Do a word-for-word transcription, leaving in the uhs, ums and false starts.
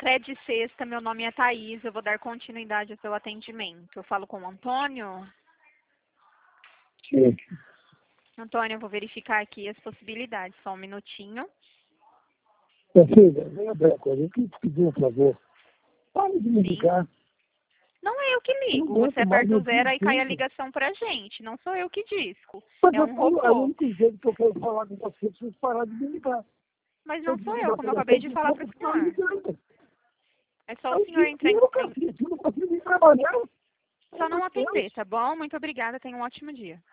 Cred Sexta, meu nome é Thaís, eu vou dar continuidade ao seu atendimento. Eu falo com o Antônio. Sim. Antônio, eu vou verificar aqui as possibilidades, só um minutinho. Minha filha, venha Beco, eu queria te pedir um favor. Para de me Sim. ligar. Não é eu que ligo, Não você aguento mais aperta o meu zero e cai a tempo. ligação pra gente, não sou eu que disco. Mas É eu um falo, é o robô. único jeito que eu quero falar com você, vocês parar de me ligar. Mas Eu não sou eu, desligar como eu por acabei tempo de de falar pro pouco, ficar senhor. ligando. É só É o o senhor dia entrar em... inteiro, cacete, eu não consigo nem trabalhar. Só Pelo não amor de atender, Deus. tá bom? Muito obrigada, tenha um ótimo dia.